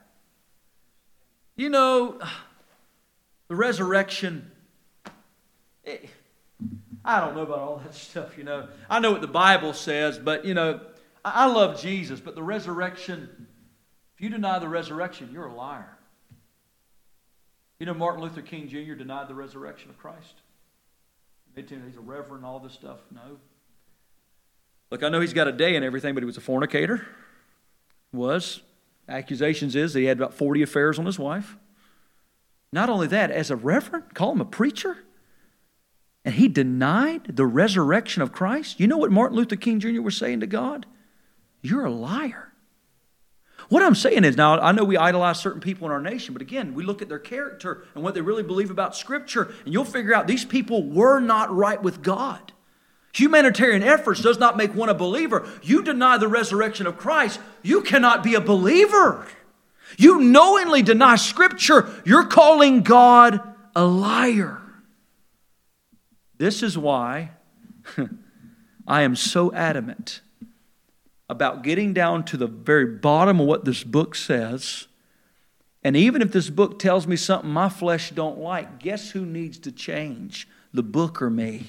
You know, the resurrection, it, I don't know about all that stuff, you know. I know what the Bible says, but, you know, I, I love Jesus, but the resurrection, if you deny the resurrection, you're a liar. You know, Martin Luther King Junior denied the resurrection of Christ. He's a reverend and all this stuff. No. Look, I know he's got a day and everything, but he was a fornicator. Was. Accusations is that he had about forty affairs on his wife. Not only that, as a reverend, call him a preacher, and he denied the resurrection of Christ. You know what Martin Luther King Junior was saying to God? You're a liar. What I'm saying is, now I know we idolize certain people in our nation, but again, we look at their character and what they really believe about Scripture, and you'll figure out these people were not right with God. Humanitarian efforts does not make one a believer. You deny the resurrection of Christ, you cannot be a believer. You knowingly deny Scripture, you're calling God a liar. This is why I am so adamant about getting down to the very bottom of what this book says. And even if this book tells me something my flesh don't like, guess who needs to change? The book or me?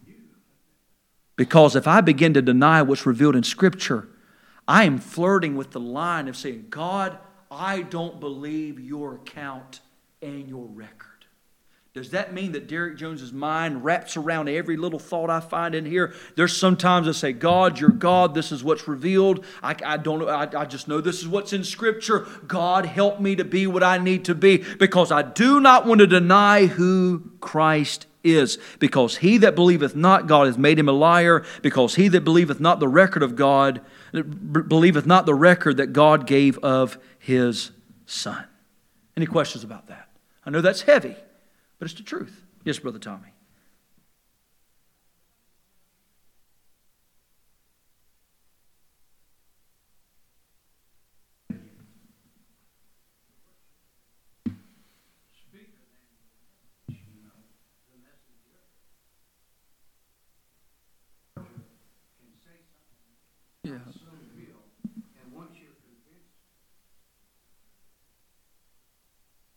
Because if I begin to deny what's revealed in Scripture, I am flirting with the line of saying, God, I don't believe your account and your record. Does that mean that Derek Jones's mind wraps around every little thought I find in here? There's sometimes I say, God, you're God. This is what's revealed. I, I don't know. I, I just know this is what's in Scripture. God, help me to be what I need to be, because I do not want to deny who Christ is. Because he that believeth not God has made him a liar. Because he that believeth not the record of God, believeth not the record that God gave of His Son. Any questions about that? I know that's heavy, but it's the truth. Yes, Brother Tommy.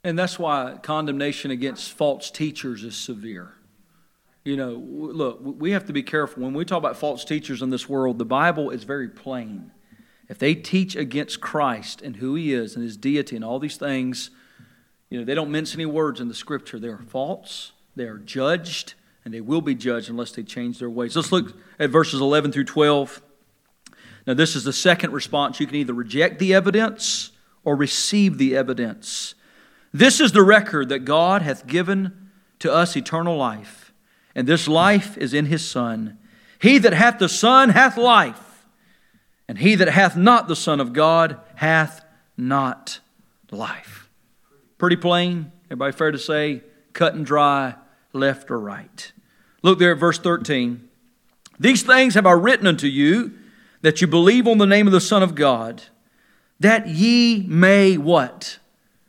And that's why condemnation against false teachers is severe. You know, look, we have to be careful. When we talk about false teachers in this world, the Bible is very plain. If they teach against Christ and who He is and His deity and all these things, you know, they don't mince any words in the Scripture. They are false, they are judged, and they will be judged unless they change their ways. Let's look at verses eleven through twelve. Now, this is the second response. You can either reject the evidence or receive the evidence. This is the record that God hath given to us eternal life, and this life is in His Son. He that hath the Son hath life, and he that hath not the Son of God hath not life. Pretty plain. Everybody fair to say? Cut and dry, left or right. Look there at verse thirteen. These things have I written unto you, that you believe on the name of the Son of God, that ye may what?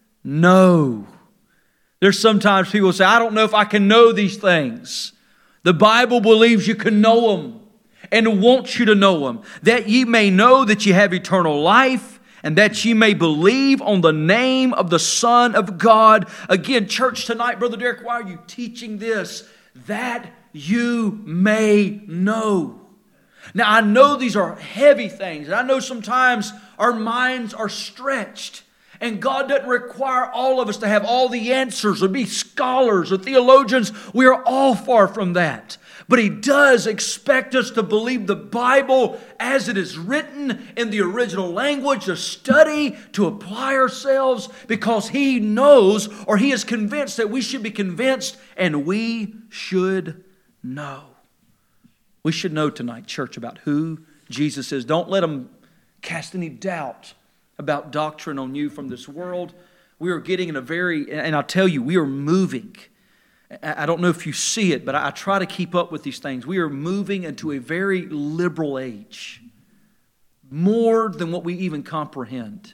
Know. There's sometimes people say, I don't know if I can know these things. The Bible believes you can know them and wants you to know them. That ye may know that ye have eternal life, and that ye may believe on the name of the Son of God. Again, church tonight, Brother Derek, why are you teaching this? That you may know. Now, I know these are heavy things, and I know sometimes our minds are stretched. And God doesn't require all of us to have all the answers or be scholars or theologians. We are all far from that. But He does expect us to believe the Bible as it is written in the original language, to study, to apply ourselves, because He knows, or He is convinced that we should be convinced, and we should know. We should know tonight, church, about who Jesus is. Don't let them cast any doubt about doctrine on you from this world. We are getting in a very, and I'll tell you, we are moving. I don't know if you see it, but I try to keep up with these things. We are moving into a very liberal age. More than what we even comprehend.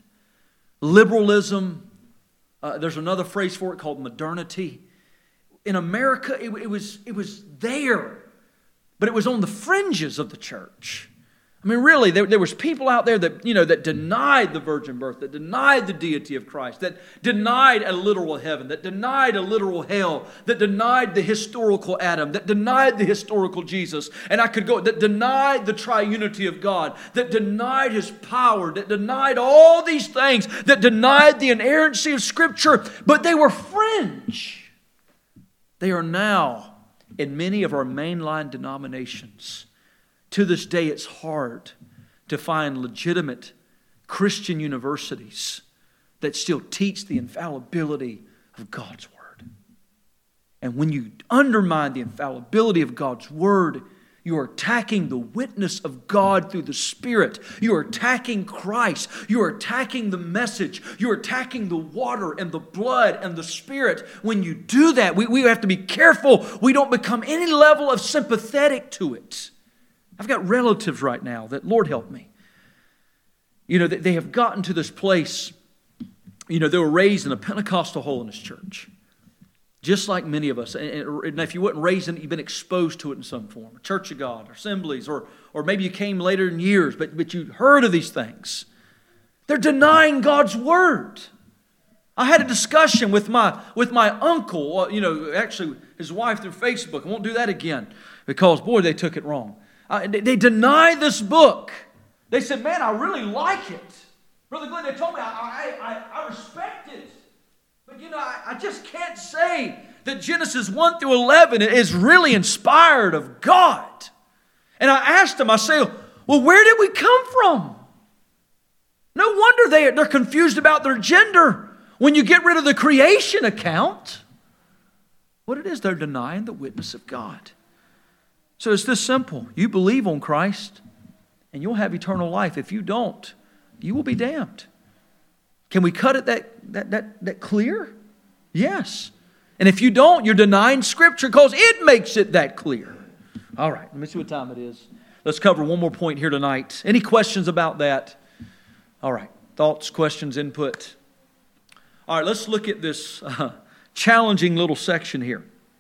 Liberalism, uh, there's another phrase for it called modernity. In America, it, it was, it was there, but it was on the fringes of the church. I mean, really, there, there was people out there that, you know, that denied the virgin birth, that denied the deity of Christ, that denied a literal heaven, that denied a literal hell, that denied the historical Adam, that denied the historical Jesus. And I could go, that denied the triunity of God, that denied His power, that denied all these things, that denied the inerrancy of Scripture, but they were fringe. They are now in many of our mainline denominations. To this day, it's hard to find legitimate Christian universities that still teach the infallibility of God's Word. And when you undermine the infallibility of God's Word, you are attacking the witness of God through the Spirit. You are attacking Christ. You are attacking the message. You are attacking the water and the blood and the Spirit. When you do that, we, we have to be careful we don't become any level of sympathetic to it. I've got relatives right now that, Lord help me, you know, they have gotten to this place, you know, they were raised in a Pentecostal holiness church, just like many of us. And if you weren't raised in it, you've been exposed to it in some form, Church of God, assemblies, or or maybe you came later in years, but, but you heard of these things. They're denying God's Word. I had a discussion with my with my uncle, you know, actually his wife through Facebook. I won't do that again because, boy, they took it wrong. Uh, they, they deny this book. They said, man, I really like it. Brother Glenn, they told me, I, I, I respect it. But, you know, I, I just can't say that Genesis one through eleven is really inspired of God. And I asked them, I say, well, where did we come from? No wonder they, they're confused about their gender when you get rid of the creation account. What it is, they're denying the witness of God. So it's this simple. You believe on Christ and you'll have eternal life. If you don't, you will be damned. Can we cut it that, that, that, that clear? Yes. And if you don't, you're denying Scripture because it makes it that clear. All right, let me see what time it is. Let's cover one more point here tonight. Any questions about that? All right, thoughts, questions, input. All right, let's look at this uh, challenging little section here.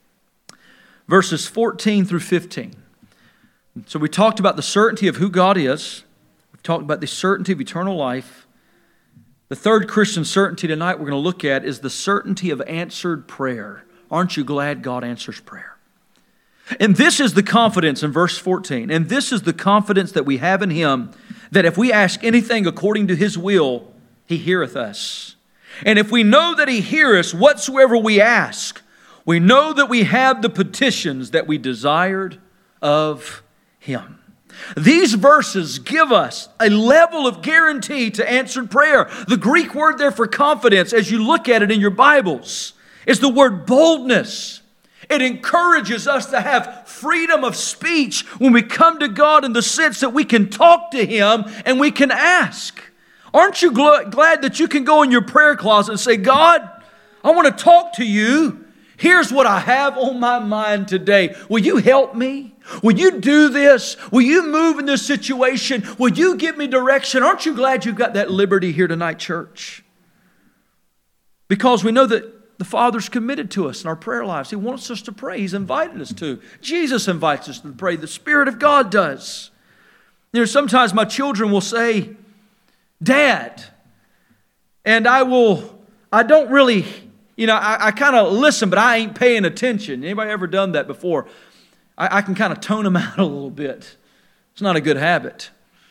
Verses fourteen through fifteen. So we talked about the certainty of who God is. We've talked about the certainty of eternal life. The third Christian certainty tonight we're going to look at is the certainty of answered prayer. Aren't you glad God answers prayer? And this is the confidence in verse fourteen. And this is the confidence that we have in Him, that if we ask anything according to His will, He heareth us. And if we know that He heareth us whatsoever we ask, we know that we have the petitions that we desired of Him. These verses give us a level of guarantee to answered prayer. The Greek word there for confidence, as you look at it in your Bibles, is the word boldness. It encourages us to have freedom of speech when we come to God, in the sense that we can talk to Him and we can ask. Aren't you gl- glad that you can go in your prayer closet and say, God, I want to talk to you. Here's what I have on my mind today. Will you help me? Will you do this? Will you move in this situation? Will you give me direction? Aren't you glad you've got that liberty here tonight, church? Because we know that the Father's committed to us in our prayer lives. He wants us to pray. He's invited us to. Jesus invites us to pray. The Spirit of God does. You know, sometimes my children will say, Dad, and I will, I don't really, you know, I, I kind of listen, but I ain't paying attention. Anybody ever done that before? I, I can kind of tone them out a little bit. It's not a good habit.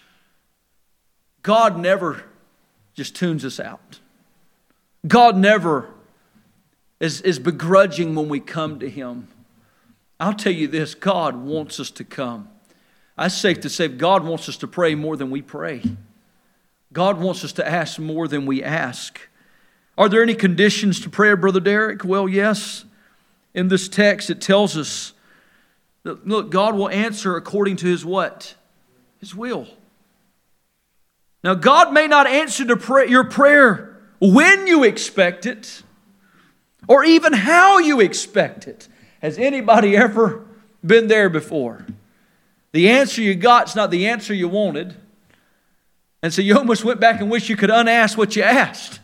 God never just tunes us out. God never is, is begrudging when we come to Him. I'll tell you this, God wants us to come. It's safe to say God wants us to pray more than we pray. God wants us to ask more than we ask. Are there any conditions to prayer, Brother Derek? Well, yes. In this text, it tells us that, look, God will answer according to His what? His will. Now, God may not answer to pray, your prayer when you expect it, or even how you expect it. Has anybody ever been there before? The answer you got's not the answer you wanted. And so you almost went back and wished you could unask what you asked.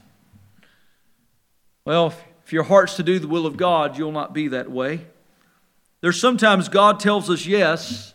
Well, if your heart's to do the will of God, you'll not be that way. There's sometimes God tells us yes.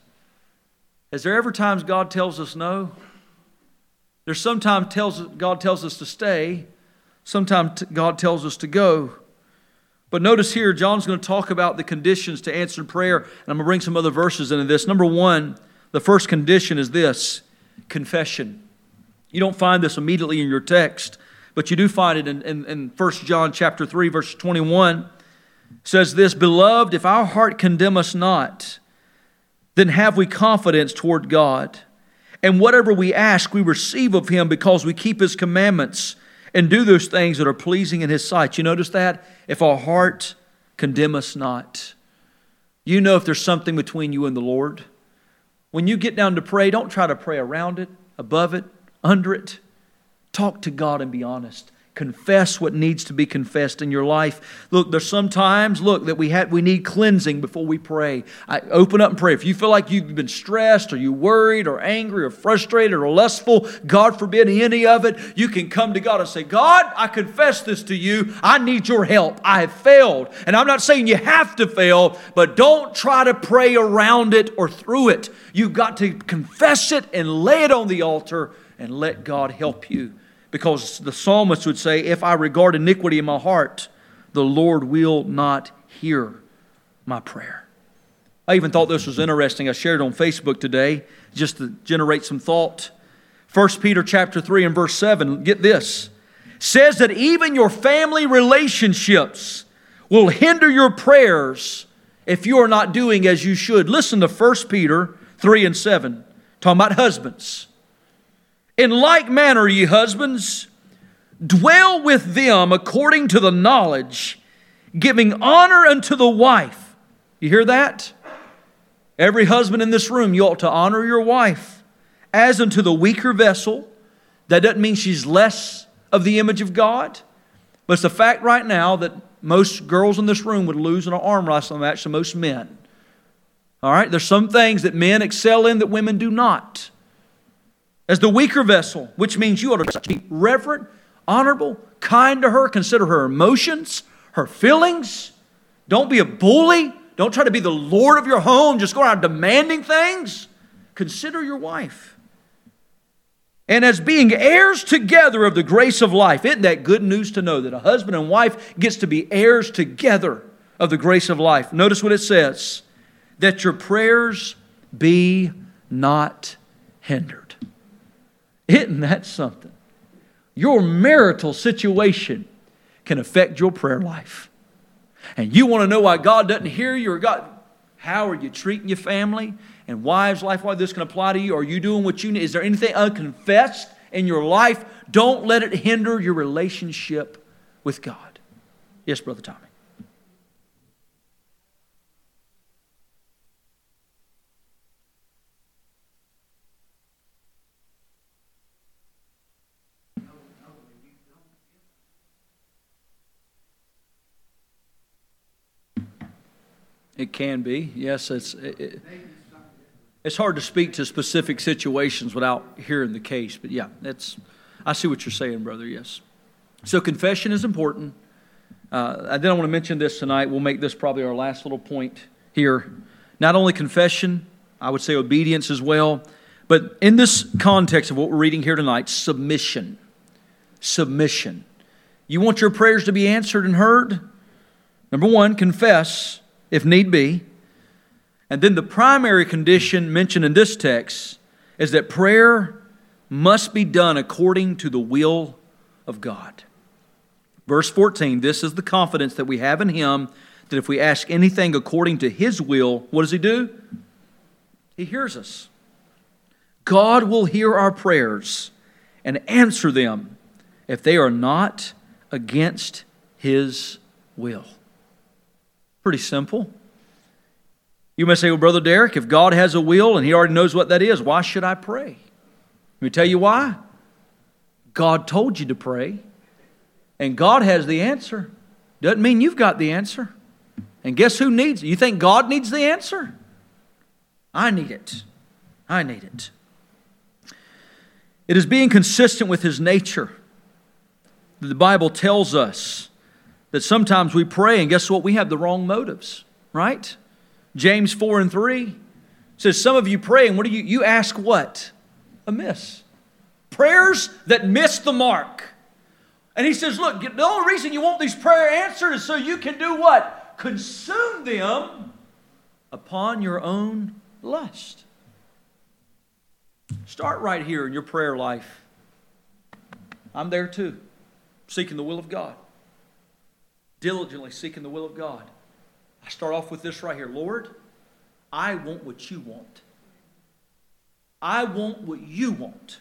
Is there ever times God tells us no? There's sometimes tells God tells us to stay. Sometimes God tells us to go. But notice here, John's going to talk about the conditions to answered prayer. And I'm going to bring some other verses into this. Number one, the first condition is this: confession. You don't find this immediately in your text, but you do find it in, in, in First John chapter three, verse twenty-one. It says this, Beloved, if our heart condemn us not, then have we confidence toward God. And whatever we ask, we receive of Him, because we keep His commandments and do those things that are pleasing in His sight. You notice that? If our heart condemn us not. You know if there's something between you and the Lord. When you get down to pray, don't try to pray around it, above it, under it. Talk to God and be honest. Confess what needs to be confessed in your life. Look, there's sometimes, look, that we have, we need cleansing before we pray. I open up and pray. If you feel like you've been stressed, or you worried, or angry, or frustrated, or lustful, God forbid any of it, you can come to God and say, God, I confess this to you. I need your help. I have failed. And I'm not saying you have to fail, but don't try to pray around it or through it. You've got to confess it and lay it on the altar and let God help you. Because the psalmist would say, if I regard iniquity in my heart, the Lord will not hear my prayer. I even thought this was interesting. I shared it on Facebook today just to generate some thought. First Peter chapter three and verse seven, get this, says that even your family relationships will hinder your prayers if you are not doing as you should. Listen to First Peter three and seven, talking about husbands. In like manner, ye husbands, dwell with them according to the knowledge, giving honor unto the wife. You hear that? Every husband in this room, you ought to honor your wife as unto the weaker vessel. That doesn't mean she's less of the image of God. But it's a fact right now that most girls in this room would lose in an arm wrestling match to most men. All right? There's some things that men excel in that women do not. As the weaker vessel, which means you ought to be reverent, honorable, kind to her. Consider her emotions, her feelings. Don't be a bully. Don't try to be the Lord of your home. Just go around demanding things. Consider your wife. And as being heirs together of the grace of life. Isn't that good news to know that a husband and wife gets to be heirs together of the grace of life? Notice what it says. That your prayers be not hindered. Isn't that something? Your marital situation can affect your prayer life. And you want to know why God doesn't hear you, or God, how are you treating your family? And wives, life, why this can apply to you? Are you doing what you need? Is there anything unconfessed in your life? Don't let it hinder your relationship with God. Yes, Brother Tommy. It can be. Yes, it's it, it's hard to speak to specific situations without hearing the case. But yeah, that's I see what you're saying, brother. Yes. So confession is important. Uh, I didn't want to mention this tonight. We'll make this probably our last little point here. Not only confession, I would say obedience as well. But in this context of what we're reading here tonight, submission. Submission. You want your prayers to be answered and heard? Number one, confess, if need be. And then the primary condition mentioned in this text is that prayer must be done according to the will of God. Verse fourteen, this is the confidence that we have in Him, that if we ask anything according to His will, what does He do? He hears us. God will hear our prayers and answer them if they are not against His will. Pretty simple. You may say, well, Brother Derek, if God has a will and He already knows what that is, why should I pray? Let me tell you why. God told you to pray, and God has the answer. Doesn't mean you've got the answer. And guess who needs it? You think God needs the answer? I need it. I need it. It is being consistent with His nature. The Bible tells us that sometimes we pray, and guess what? We have the wrong motives, right? James four and three says, some of you pray, and what do you, you ask what? Amiss. Prayers that miss the mark. And he says, look, the only reason you want these prayer answered is so you can do what? Consume them upon your own lust. Start right here in your prayer life. I'm there too, seeking the will of God. Diligently seeking the will of God. I start off with this right here. Lord, I want what you want. I want what you want.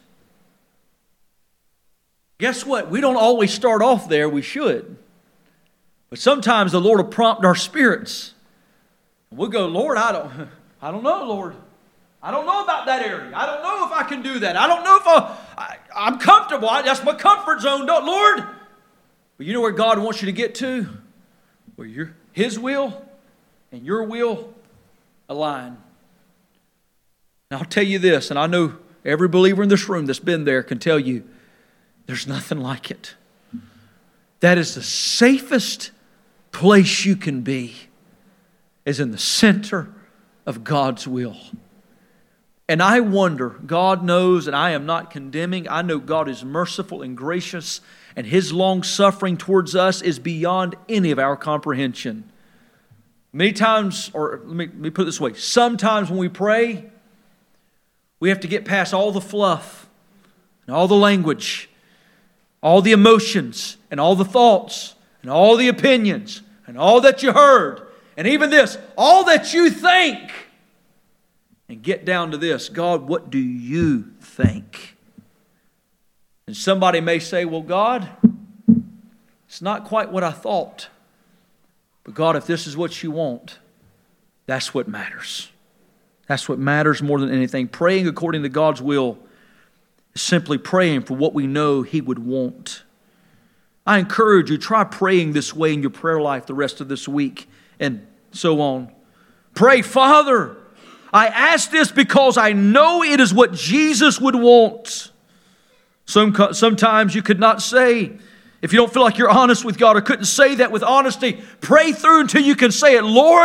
Guess what? We don't always start off there. We should. But sometimes the Lord will prompt our spirits. We'll go, Lord, I don't, I don't know, Lord. I don't know about that area. I don't know if I can do that. I don't know if I, I, I'm comfortable. I, that's my comfort zone. Don't, Lord. But you know where God wants you to get to? Where your His will and your will align. And I'll tell you this, and I know every believer in this room that's been there can tell you, there's nothing like it. That is the safest place you can be, is in the center of God's will. And I wonder, God knows, and I am not condemning, I know God is merciful and gracious, and His long-suffering towards us is beyond any of our comprehension. Many times, or let me, let me put it this way, sometimes when we pray, we have to get past all the fluff and all the language, all the emotions and all the thoughts and all the opinions and all that you heard, and even this, all that you think, and get down to this, God, what do you think? And somebody may say, well, God, it's not quite what I thought. But God, if this is what you want, that's what matters. That's what matters more than anything. Praying according to God's will is simply praying for what we know He would want. I encourage you, try praying this way in your prayer life the rest of this week and so on. Pray, Father, I ask this because I know it is what Jesus would want. Some, sometimes you could not say, if you don't feel like you're honest with God or couldn't say that with honesty, pray through until you can say it. Lord,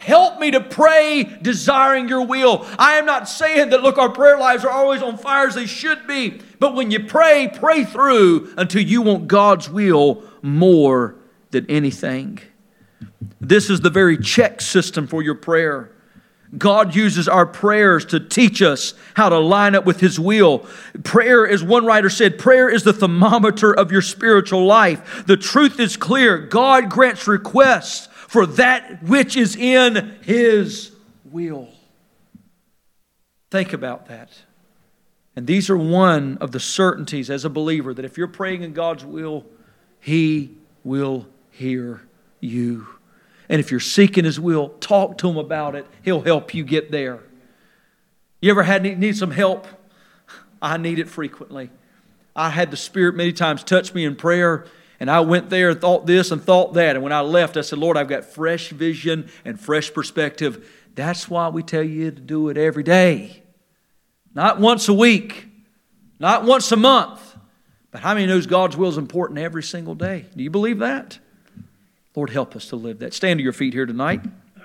help me to pray desiring your will. I am not saying that, look, our prayer lives are always on fire as they should be. But when you pray, pray through until you want God's will more than anything. This is the very check system for your prayer. God uses our prayers to teach us how to line up with His will. Prayer, as one writer said, prayer is the thermometer of your spiritual life. The truth is clear. God grants requests for that which is in His will. Think about that. And these are one of the certainties as a believer that if you're praying in God's will, He will hear you. And if you're seeking His will, talk to Him about it. He'll help you get there. You ever had need, need some help? I need it frequently. I had the Spirit many times touch me in prayer, and I went there and thought this and thought that. And when I left, I said, Lord, I've got fresh vision and fresh perspective. That's why we tell you to do it every day. Not once a week. Not once a month. But how many knows God's will is important every single day? Do you believe that? Lord, help us to live that. Stand to your feet here tonight.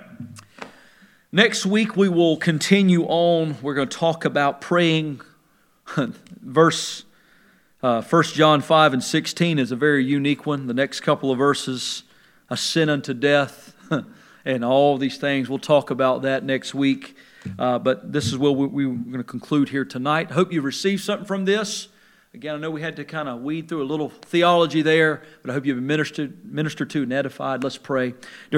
Next week we will continue on. We're going to talk about praying. Verse uh, First John five and sixteen is a very unique one. The next couple of verses, a sin unto death, and all these things. We'll talk about that next week. Uh, but this is where we, we, we're going to conclude here tonight. Hope you received something from this. Again, I know we had to kind of weed through a little theology there, but I hope you've been ministered, ministered to and edified. Let's pray. Dear